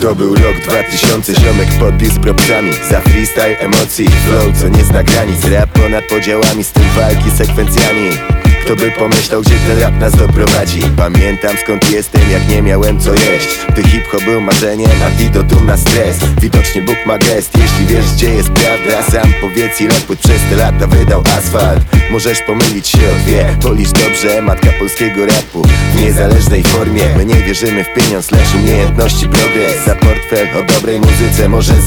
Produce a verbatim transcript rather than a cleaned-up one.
To był rok dwa tysiące, ziomek podbił z propcami. Za freestyle emocji, flow co nie zna granic. Rap ponad podziałami, styl walki sekwencjami. Kto by pomyślał, gdzie ten rap nas doprowadzi. Pamiętam skąd jestem, jak nie miałem co jeść. Gdy hip-hop był marzeniem, antidotum na stres. Widocznie Bóg ma gest, jeśli wiesz gdzie jest prawda. Sam powiedz ile płyt przez te lata wydał asfalt. Możesz pomylić się o dwie, policz dobrze, matka polskiego rapu w niezależnej formie. My nie wierzymy w pieniądz, lecz umiejętności, progres. Za portfel o dobrej muzyce może